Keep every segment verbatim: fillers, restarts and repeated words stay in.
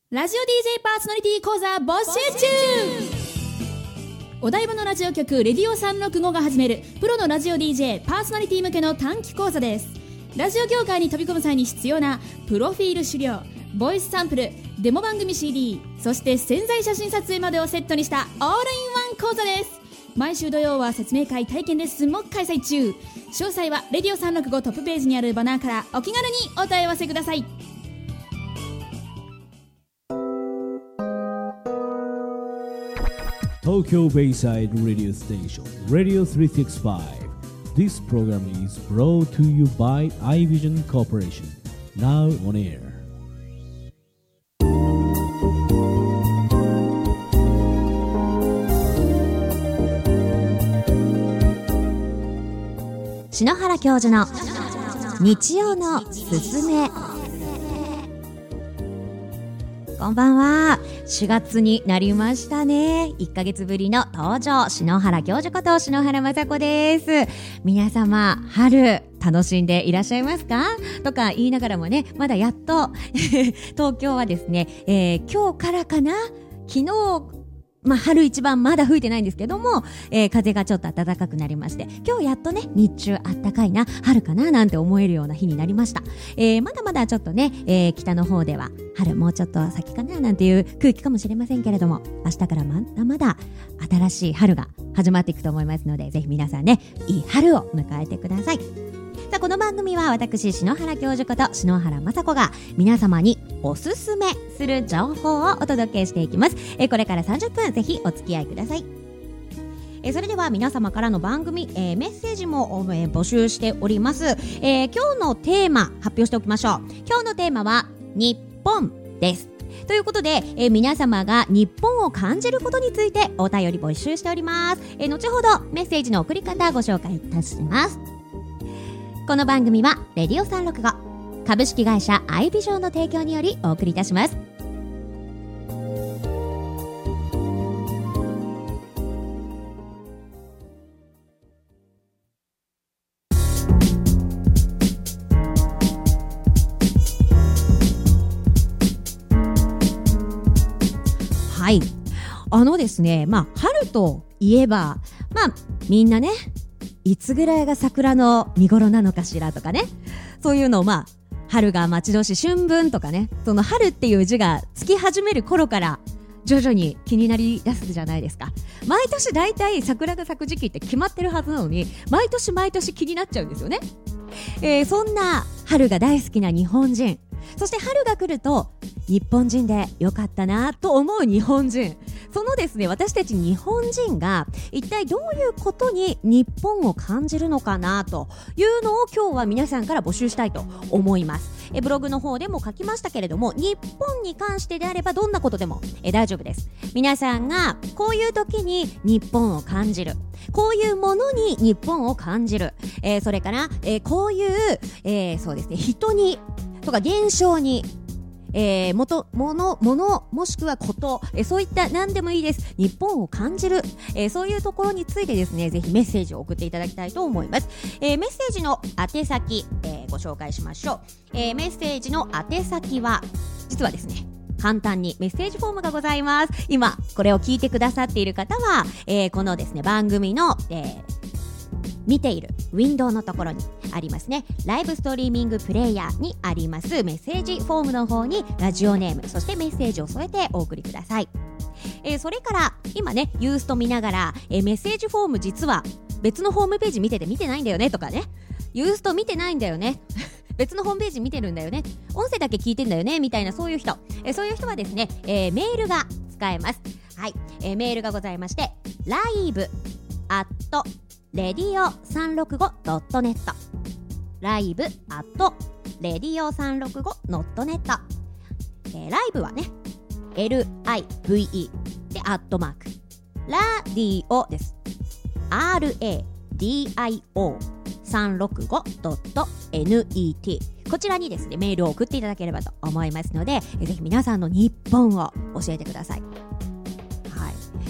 ラジオ ディージェー パーソナリティ講座募集中。お台場のラジオ局レディオさんろくごが始めるプロのラジオ ディージェー パーソナリティ向けの短期講座です。ラジオ業界に飛び込む際に必要なプロフィール資料、ボイスサンプル、デモ番組 シーディー、そして宣材写真撮影までをセットにしたオールインワン講座です。毎週土曜は説明会、体験レッスンも開催中。詳細はレディオさんろくごトップページにあるバナーからお気軽にお問い合わせください。 Tokyo Bayside Radio Station Radio three sixty-five. This program is brought to you by iVision Corporation. Now on air. 篠原教授の日曜のすすめ。こんばんは。しがつになりましたね。いっかげつぶりの登場、篠原教授こと篠原雅子です。皆様、春楽しんでいらっしゃいますかとか言いながらもね、まだやっと東京はですね、えー、今日からかな、昨日まあ、春一番まだ吹いてないんですけども、えー、風がちょっと暖かくなりまして、今日やっとね、日中あったかいな、春かななんて思えるような日になりました。えー、まだまだちょっとね、えー、北の方では春もうちょっと先かななんていう空気かもしれませんけれども、明日からまだまだ新しい春が始まっていくと思いますので、ぜひ皆さんね、いい春を迎えてください。さあ、この番組は私篠原教授こと篠原雅子が皆様におすすめする情報をお届けしていきます。えこれからさんじゅっぷんぜひお付き合いください。えそれでは皆様からの番組、えー、メッセージも、えー、募集しております。えー、今日のテーマ発表しておきましょう。今日のテーマは日本です。ということで、えー、皆様が日本を感じることについてお便り募集しております。えー、後ほどメッセージの送り方ご紹介いたします。この番組はレディオさんろくご株式会社アイビジョンの提供によりお送りいたします。はい、あのですね、まあ春といえば、まあみんなね、いつぐらいが桜の見頃なのかしらとかね、そういうのをまあ春が待ち遠しい春分とかね、その春っていう字がつき始める頃から徐々に気になり出すじゃないですか。毎年だいたい桜が咲く時期って決まってるはずなのに、毎年毎年気になっちゃうんですよね。えー、そんな春が大好きな日本人、そして春が来ると日本人でよかったなと思う日本人、そのですね、私たち日本人が一体どういうことに日本を感じるのかなというのを今日は皆さんから募集したいと思います。えブログの方でも書きましたけれども、日本に関してであればどんなことでもえ大丈夫です。皆さんがこういう時に日本を感じる、こういうものに日本を感じる、えー、それから、えー、こういう、えー、そうですね、人にとか現象に、えー、もと、もの、もの、もしくはこと、えー、そういった何でもいいです。日本を感じる、えー、そういうところについてですね、ぜひメッセージを送っていただきたいと思います。えー、メッセージの宛先、えー、ご紹介しましょう。えー、メッセージの宛先は、実はですね、簡単にメッセージフォームがございます。今、これを聞いてくださっている方は、えー、このですね、番組の、えー見ているウィンドウのところにありますね、ライブストリーミングプレイヤーにありますメッセージフォームの方にラジオネーム、そしてメッセージを添えてお送りください。えー、それから今ね、ユースト見ながら、えー、メッセージフォーム実は別のホームページ見てて見てないんだよねとかね、ユースト見てないんだよね別のホームページ見てるんだよね、音声だけ聞いてんだよねみたいな、そういう人、えー、そういう人はですね、えー、メールが使えます。はい、えー、メールがございまして、ライブアットレディオさんろくごドットネット、ライブアットレディオさんろくごドットネット、えー、ライブはね エルアイブイイー でアットマーク、ラディオです アールエーディーアイオーさんろくごドットネット、こちらにですねメールを送っていただければと思いますので、ぜひ皆さんの日本を教えてください。はい、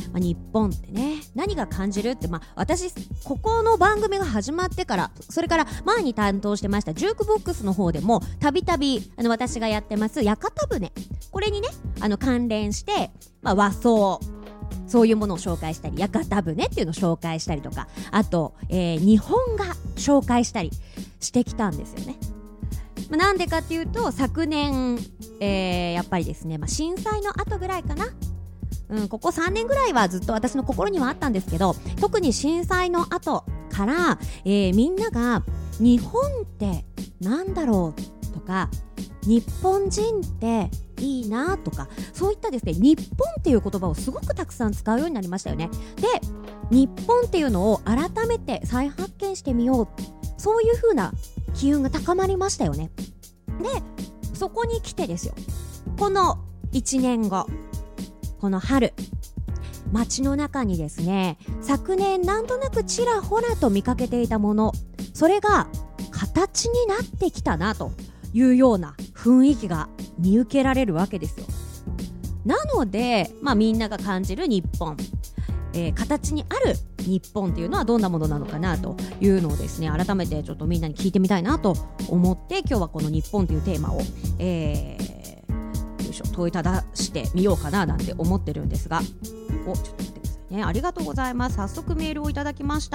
まあ、日本ってね何が感じるって、まあ、私ここの番組が始まってから、それから前に担当してましたジュークボックスの方でもたびたび私がやってます屋形船、これにねあの関連して、まあ、和装そういうものを紹介したり、屋形船っていうのを紹介したりとか、あと、えー、日本画紹介したりしてきたんですよね。まあ、なんでかっていうと昨年、えー、やっぱりですね、まあ、震災の後ぐらいかな、うん、ここさんねんぐらいはずっと私の心にはあったんですけど、特に震災の後から、えー、みんなが日本ってなんだろうとか、日本人っていいなとか、そういったですね日本っていう言葉をすごくたくさん使うようになりましたよね。で、日本っていうのを改めて再発見してみよう、そういう風な機運が高まりましたよね。で、そこに来てですよ、このいちねんご、この春、街の中にですね昨年なんとなくちらほらと見かけていたもの、それが形になってきたなというような雰囲気が見受けられるわけですよ。なので、まあ、みんなが感じる日本、えー、形にある日本っていうのはどんなものなのかなというのをですね改めてちょっとみんなに聞いてみたいなと思って、今日はこの日本というテーマを、えー、よいしょ問いただしてみようかななんて思ってるんですが、おちょっと待ってくださいね。ありがとうございます。早速メールをいただきました。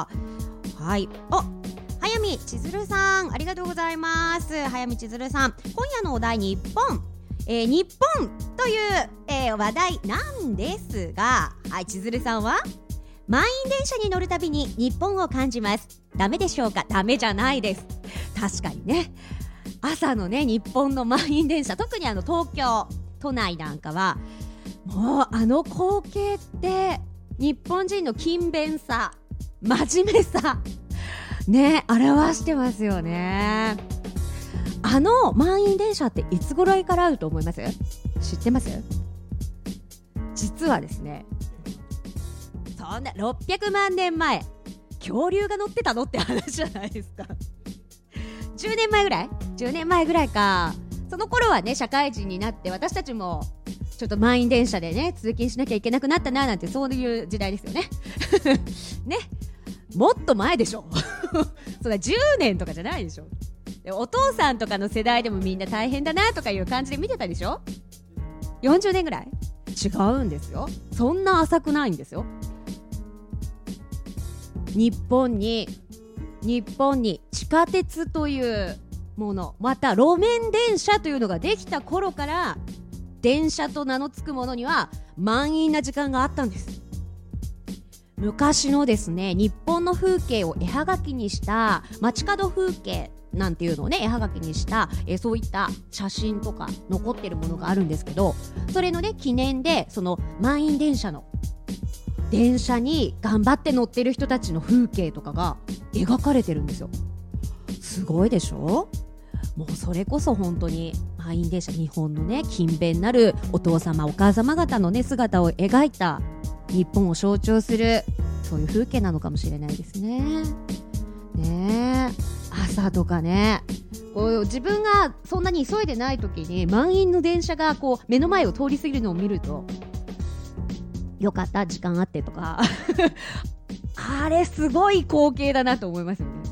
はい、お早見千鶴さん、ありがとうございます。早見千鶴さん、今夜のお題日本、えー、日本という、えー、話題なんですが、はい、千鶴さんは満員電車に乗るたびに日本を感じます。ダメでしょうか？ダメじゃないです。確かにね、朝のね日本の満員電車、特にあの東京都内なんかはもうあの光景って日本人の勤勉さ、真面目さね、表してますよね。あの満員電車っていつ頃からあると思います？知ってます？実はですね、そんなろっぴゃくまんねんまえ、恐竜が乗ってたのって話じゃないですか。じゅうねんまえぐらいじゅうねんまえぐらいか。その頃はね社会人になって私たちもちょっと満員電車でね通勤しなきゃいけなくなったななんて、そういう時代ですよね。ね、もっと前でしょ。それじゅうねんとかじゃないでしょ。でお父さんとかの世代でもみんな大変だなとかいう感じで見てたでしょ。よんじゅうねんぐらい違うんですよ。そんな浅くないんですよ。日本に日本に地下鉄というもの、また路面電車というのができた頃から、電車と名の付くものには満員な時間があったんです。昔のですね日本の風景を絵はがきにした街角風景なんていうのをね絵はがきにしたえそういった写真とか残ってるものがあるんですけど、それのね記念でその満員電車の電車に頑張って乗ってる人たちの風景とかが描かれてるんですよ。すごいでしょ。もうそれこそ本当に満員電車、日本のね勤勉なるお父様お母様方のね姿を描いた日本を象徴するそういう風景なのかもしれないですね。ねえ、朝とかね、こう自分がそんなに急いでない時に満員の電車がこう目の前を通り過ぎるのを見ると、よかった時間あってとかあれすごい光景だなと思いますよね。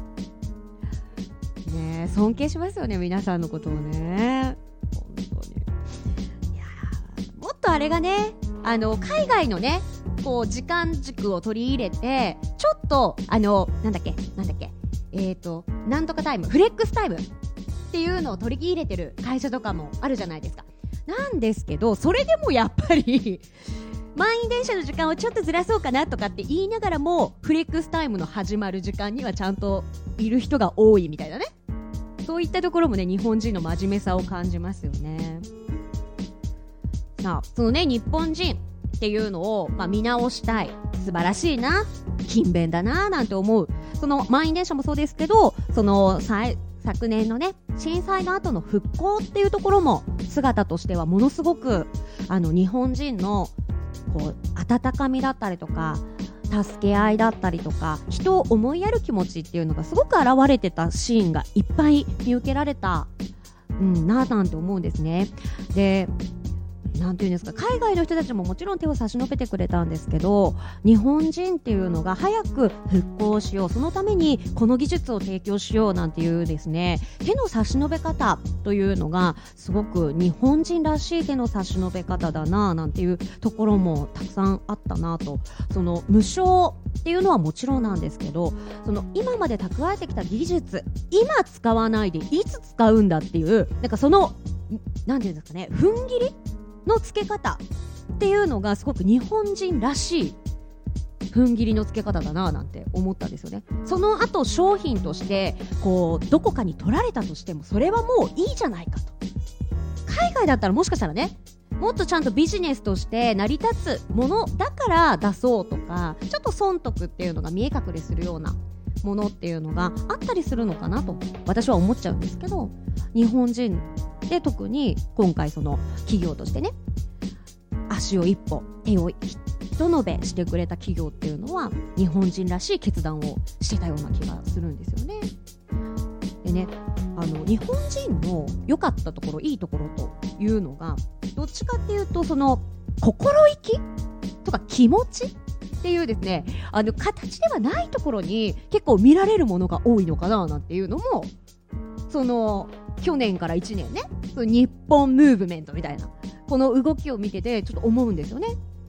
ねえ、尊敬しますよね皆さんのことをね。本当にいやもっとあれがねあの海外のねこう時間軸を取り入れてちょっとあのなんだっけなんだっけえーとなんとかタイムフレックスタイムっていうのを取り入れてる会社とかもあるじゃないですか。なんですけどそれでもやっぱり満員電車の時間をちょっとずらそうかなとかって言いながらもフレックスタイムの始まる時間にはちゃんといる人が多いみたいなね、そういったところもね日本人の真面目さを感じますよね。さあそのね日本人っていうのを、まあ、見直したい、素晴らしいな、勤勉だななんて思う。その満員電車もそうですけど、その昨年のね震災の後の復興っていうところも姿としてはものすごくあの日本人のこう温かみだったりとか助け合いだったりとか人を思いやる気持ちっていうのがすごく現れてたシーンがいっぱい見受けられた、うん、なぁなんて思うんですね。でなんていうんですか、海外の人たちももちろん手を差し伸べてくれたんですけど、日本人っていうのが早く復興しよう、そのためにこの技術を提供しようなんていうですね、手の差し伸べ方というのがすごく日本人らしい手の差し伸べ方だななんていうところもたくさんあったなと。その無償っていうのはもちろんなんですけど、その今まで蓄えてきた技術、今使わないでいつ使うんだっていう、なんかそのなんていうんですかね、踏ん切りの付け方っていうのがすごく日本人らしい踏ん切りの付け方だななんて思ったんですよね。その後商品としてこうどこかに取られたとしてもそれはもういいじゃないかと。海外だったらもしかしたらね、もっとちゃんとビジネスとして成り立つものだから出そうとか、ちょっと損得っていうのが見え隠れするようなものっていうのがあったりするのかなと私は思っちゃうんですけど、日本人で特に今回その企業としてね、足を一歩手を一伸べしてくれた企業っていうのは日本人らしい決断をしてたような気がするんですよね。でね、あの日本人の良かったところ、いいところというのがどっちかっていうと、その心意気とか気持ちっていうですね、あの形ではないところに結構見られるものが多いのかななんていうのも、その去年からいちねんね、その日本ムーブメントみたいなこの動きを見ててちょっと思うんですよね。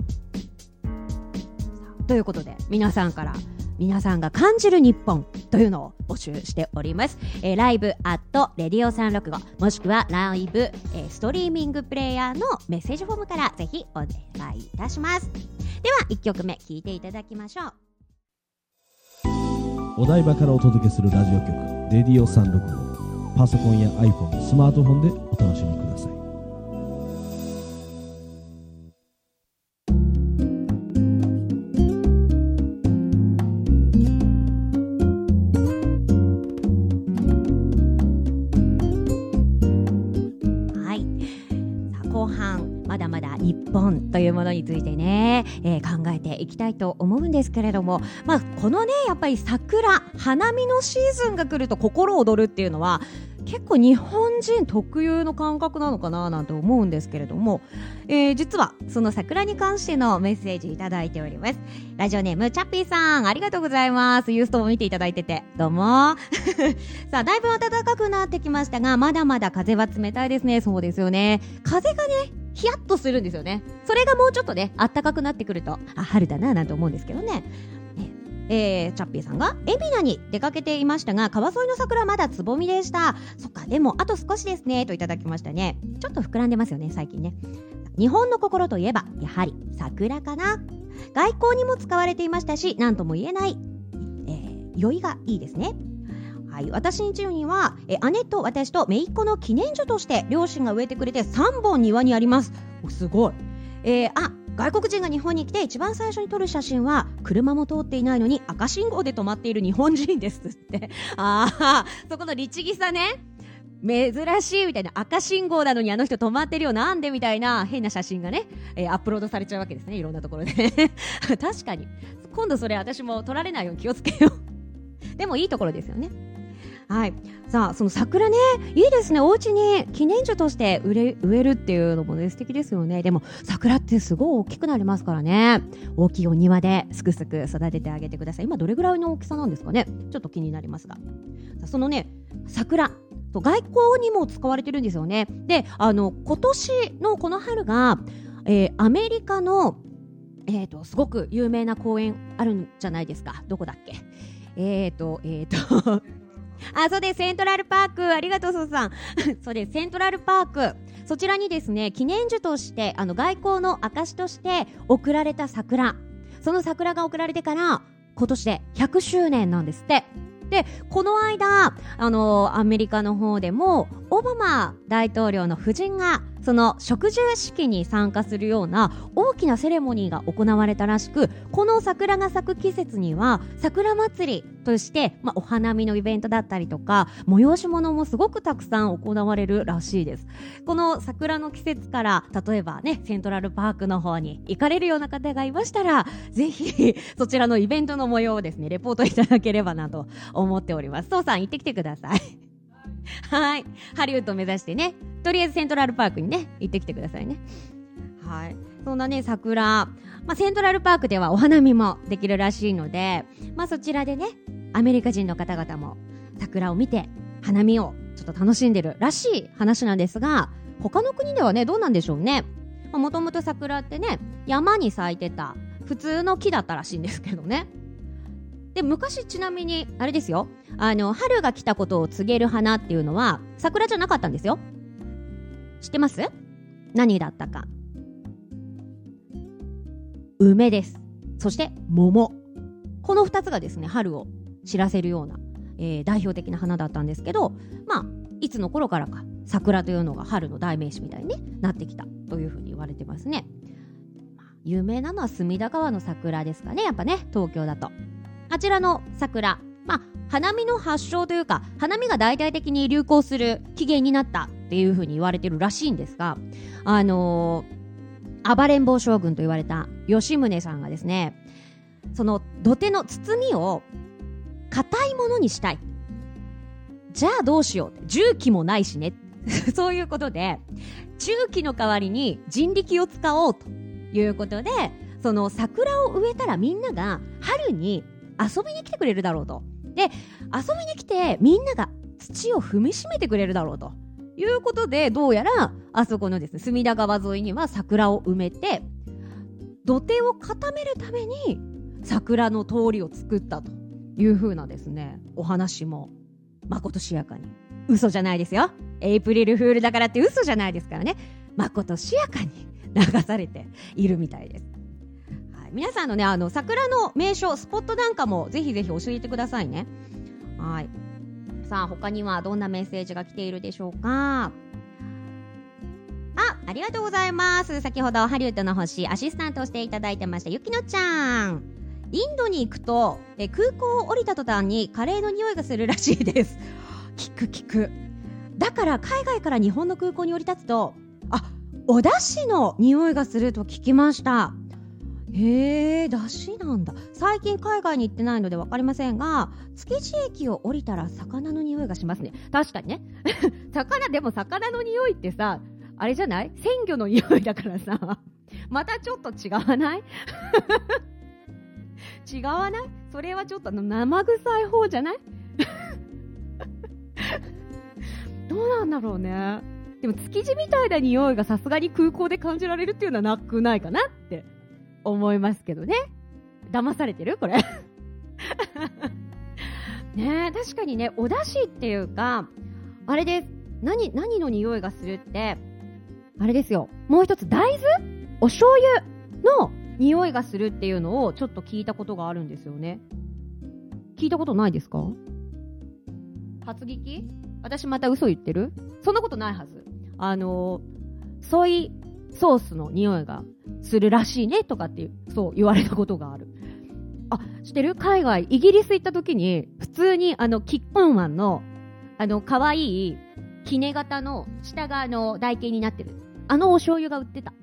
ということで皆さんから皆さんが感じる日本というのを募集しております。えー、ライブアットレディオさんろくごもしくはライブ、えー、ストリーミングプレイヤーのメッセージフォームからぜひお願いいたします。ではいっきょくめ聴いていただきましょう。 お台場からお届けするラジオ局レディオさんろくご、パソコンや iPhone、スマートフォンでお楽しみください。 日本というものについてね、えー、考えていきたいと思うんですけれども、まあ、このねやっぱり桜、花見のシーズンが来ると心躍るっていうのは結構日本人特有の感覚なのかななんて思うんですけれども、えー、実はその桜に関してのメッセージいただいております。ラジオネームチャッピーさん、ありがとうございます。ユーストも見ていただいててどうもさあ、だいぶ暖かくなってきましたが、まだまだ風は冷たいですね。そうですよね、風がねヒヤッとするんですよね。それがもうちょっとね暖かくなってくると、あ、春だななんて思うんですけどね。えー、チャッピーさんが海老名に出かけていましたが、川沿いの桜まだつぼみでした。そっか、でもあと少しですねといただきましたね。ちょっと膨らんでますよね最近ね。日本の心といえばやはり桜かな。外交にも使われていましたし、何とも言えない、えー、酔いがいいですね。はい、私ん家にはえ姉と私と姪っ子の記念樹として両親が植えてくれてさんぼん庭にあります。お、すごい。えー、あ外国人が日本に来て一番最初に撮る写真は車も通っていないのに赤信号で止まっている日本人ですってああ、そこの律儀さね、珍しいみたいな、赤信号なのにあの人止まってるよなんでみたいな変な写真がね、えー、アップロードされちゃうわけですね、いろんなところで確かに今度それ私も撮られないように気をつけようでもいいところですよね。はい、さあその桜ね、いいですね。お家に記念樹として植え、植えるっていうのもね素敵ですよね。でも桜ってすごい大きくなりますからね。大きいお庭ですくすく育ててあげてください。今どれぐらいの大きさなんですかね、ちょっと気になりますが、そのね桜と外交にも使われてるんですよね。で、あの今年のこの春が、えー、アメリカの、えーと、すごく有名な公園あるんじゃないですか。どこだっけ、えーとえーとあ、そうです、セントラルパーク、ありがとうそうさんそうです、セントラルパーク、そちらにですね記念樹としてあの外交の証として贈られた桜、その桜が贈られてから今年でひゃくしゅうねんなんですって。でこの間あのアメリカの方でもオバマ大統領の夫人がその植樹式に参加するような大きなセレモニーが行われたらしく、この桜が咲く季節には桜祭りとして、まあ、お花見のイベントだったりとか催し物もすごくたくさん行われるらしいです。この桜の季節から例えばねセントラルパークの方に行かれるような方がいましたら、ぜひそちらのイベントの模様をですねレポートいただければなと思っております。そうさん行ってきてくださいはい、ハリウッドを目指してね、とりあえずセントラルパークにね行ってきてくださいね。 はい、そんなね桜、まあ、セントラルパークではお花見もできるらしいので、まあ、そちらでねアメリカ人の方々も桜を見て花見をちょっと楽しんでるらしい話なんですが、他の国ではねどうなんでしょうね。もともと桜ってね山に咲いてた普通の木だったらしいんですけどね。で昔ちなみにあれですよ、あの春が来たことを告げる花っていうのは桜じゃなかったんですよ。知ってます？何だったか。梅です。そして桃。このふたつがですね春を知らせるような、えー、代表的な花だったんですけど、まあいつの頃からか桜というのが春の代名詞みたいに、ね、なってきたというふうに言われてますね。有名なのは隅田川の桜ですかね、やっぱね東京だと。あちらの桜、まあ花見の発祥というか花見が大々的に流行する起源になったっていうふうに言われてるらしいんですが、あのー、暴れん坊将軍と言われた吉宗さんがですね、その土手の包みを硬いものにしたい、じゃあどうしよう、重機もないしねそういうことで重機の代わりに人力を使おうということで、その桜を植えたらみんなが春に遊びに来てくれるだろうと。で遊びに来てみんなが土を踏みしめてくれるだろうということで、どうやらあそこのですね隅田川沿いには桜を埋めて土手を固めるために桜の通りを作ったという風なですねお話もまことしやかに、嘘じゃないですよ、エイプリルフールだからって嘘じゃないですからね、まことしやかに流されているみたいです。はい、皆さんのねあの桜の名所スポットなんかもぜひぜひ教えてくださいね。はい、さあ他にはどんなメッセージが来ているでしょうか。あ、ありがとうございます。先ほどハリウッドの星アシスタントをしていただいてましたゆきのちゃん。インドに行くとえ空港を降りた途端にカレーの匂いがするらしいです。聞く聞く。だから海外から日本の空港に降り立つと、あ、お出汁の匂いがすると聞きました。へー、出汁なんだ。最近海外に行ってないので分かりませんが、築地駅を降りたら魚の匂いがしますね。確かにね魚でも魚の匂いってさ、あれじゃない？鮮魚の匂いだからさまたちょっと違わない違わない？それはちょっと生臭い方じゃないどうなんだろうね。でも築地みたいな匂いがさすがに空港で感じられるっていうのはなくないかなって思いますけどね。騙されてるこれねえ、確かにね、お出汁っていうかあれです。何何の匂いがするってあれですよ。もう一つ大豆お醤油の匂いがするっていうのをちょっと聞いたことがあるんですよね。聞いたことないですか？初聞き？私また嘘言ってる？そんなことないはず。あのソイソースの匂いがするらしいねとかっていうそう言われたことがある。あ、知ってる？海外イギリス行った時に普通にあのキッコンマンのあの可愛いキネ型の下があの台形になってるあのお醤油が売ってた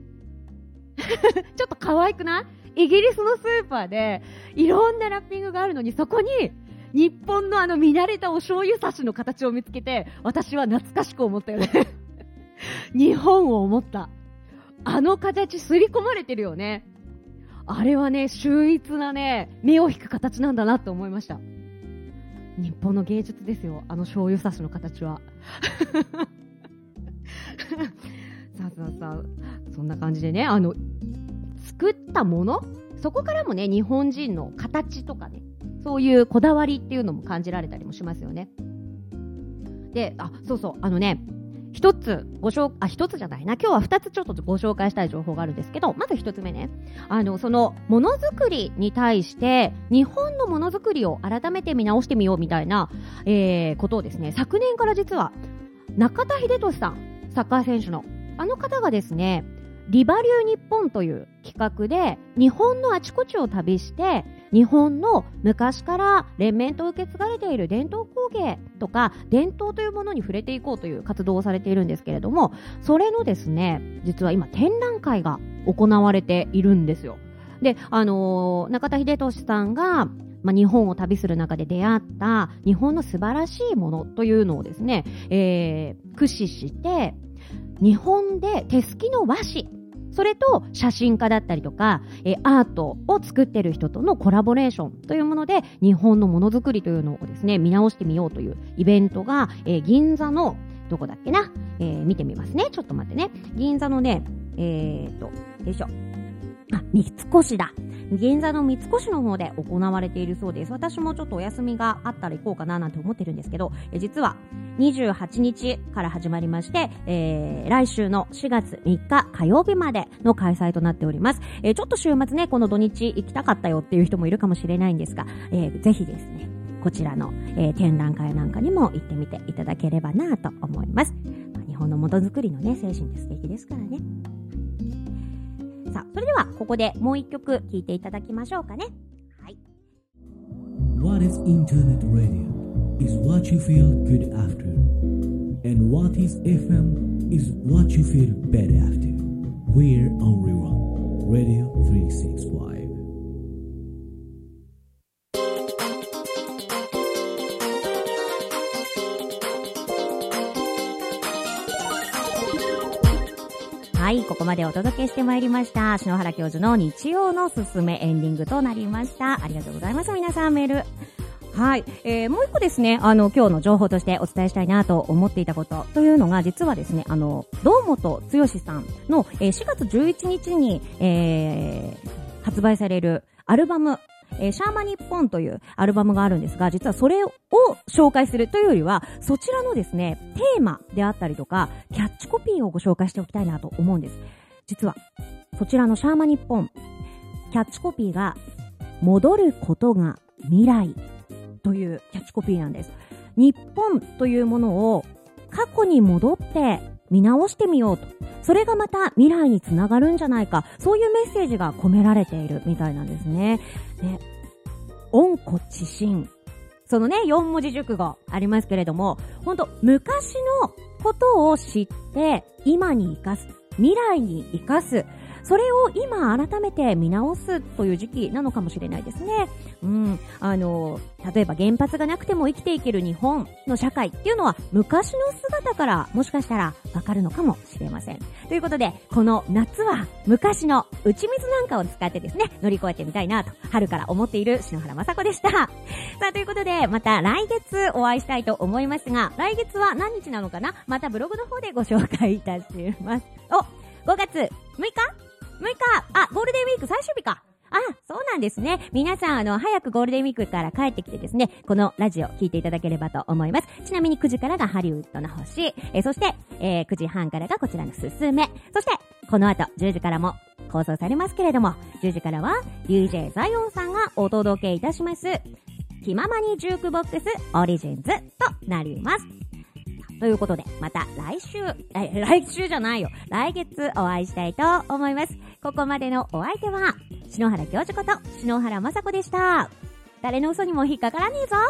ちょっと可愛くない？イギリスのスーパーでいろんなラッピングがあるのに、そこに日本のあの見慣れたお醤油差しの形を見つけて、私は懐かしく思ったよね日本を思った。あの形刷り込まれてるよね。あれはね、秀逸なね、目を引く形なんだなと思いました。日本の芸術ですよ、あの醤油差しの形はさあさあさあ、そんな感じでね、あの作ったもの、そこからもね、日本人の形とかね、そういうこだわりっていうのも感じられたりもしますよね。で、あ、そうそう、あのね、一つご紹あ一つじゃないな、今日は二つちょっとご紹介したい情報があるんですけど、まず一つ目ね、あのそのものづくりに対して日本のものづくりを改めて見直してみようみたいな、えー、ことをですね、昨年から実は中田英寿さん、サッカー選手のあの方がですね、リバリュー日本という企画で日本のあちこちを旅して日本の昔から連綿と受け継がれている伝統工芸とか伝統というものに触れていこうという活動をされているんですけれども、それのですね、実は今展覧会が行われているんですよ。で、あのー、中田英寿さんが、まあ、日本を旅する中で出会った日本の素晴らしいものというのをですね、えー、駆使して日本で手すきの和紙それと写真家だったりとか、えー、アートを作ってる人とのコラボレーションというもので日本のものづくりというのをですね見直してみようというイベントが、えー、銀座のどこだっけな、えー、見てみますね。ちょっと待ってね。銀座のねえー、っとよいしょあ三越だ銀座の三越の方で行われているそうです。私もちょっとお休みがあったら行こうかななんて思ってるんですけど、え実はにじゅうはちにちから始まりまして、えー、来週のしがつみっか火曜日までの開催となっております。えー、ちょっと週末ねこの土日行きたかったよっていう人もいるかもしれないんですが、えー、ぜひですねこちらの、えー、展覧会なんかにも行ってみていただければなと思います。まあ、日本のものづくりのね精神って素敵ですからね。さあ、それではここでもう一曲聴いていただきましょうかね。はい。 What is Internet Radio is what you feel good after, and what is エフエム is what you feel bad after. We're only one Radio さんびゃくろくじゅうご。 はい、ここまでお届けしてまいりました篠原教授の日曜のすすめエンディングとなりました。ありがとうございます。皆さんメールはい、えー、もう一個ですねあの今日の情報としてお伝えしたいなと思っていたことというのが実はですねあの堂本剛さんの、えー、しがつじゅういちにちに、えー、発売されるアルバムえー、シャーマニッポンというアルバムがあるんですが、実はそれを紹介するというよりはそちらのですねテーマであったりとかキャッチコピーをご紹介しておきたいなと思うんです。実はそちらのシャーマニッポンキャッチコピーが戻ることが未来というキャッチコピーなんです。日本というものを過去に戻って見直してみようと、それがまた未来につながるんじゃないか、そういうメッセージが込められているみたいなんですね。で、温故知新、そのねよん文字熟語ありますけれども、本当昔のことを知って今に生かす、未来に生かす、それを今改めて見直すという時期なのかもしれないですね。うん、あの例えば原発がなくても生きていける日本の社会っていうのは昔の姿からもしかしたらわかるのかもしれません。ということでこの夏は昔の打ち水なんかを使ってですね乗り越えてみたいなと春から思っている篠原雅子でした。さあということでまた来月お会いしたいと思いますが、来月は何日なのかな、またブログの方でご紹介いたします。おごがつむいかむいか、あ、ゴールデンウィーク最終日か。あ、そうなんですね。皆さん、あの、早くゴールデンウィークから帰ってきてですね、このラジオ聞いていただければと思います。ちなみにくじからがハリウッドの星、えー、そして、えー、くじはんからがこちらのすすめ、そして、この後、じゅうじからも放送されますけれども、じゅうじからは、ディージェー ザイオンさんがお届けいたします、気ままにジュークボックスオリジンズとなります。ということで、また来週、え、来週じゃないよ。来月お会いしたいと思います。ここまでのお相手は、篠原教授こと篠原雅子でした。誰の嘘にも引っかからねえぞ。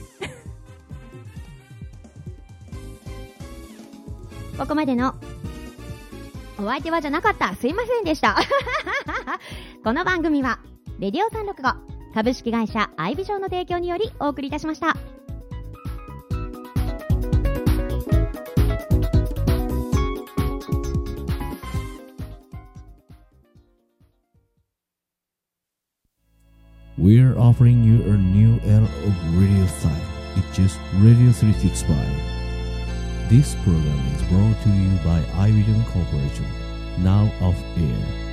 ここまでのお相手はじゃなかった。すいませんでした。この番組は、レディオさんろくご株式会社アイビジョンの提供によりお送りいたしました。 We're offering you a new era of radio style. It's just Radio さんびゃくろくじゅうご. This program is brought to you by iVision Corporation. Now off air.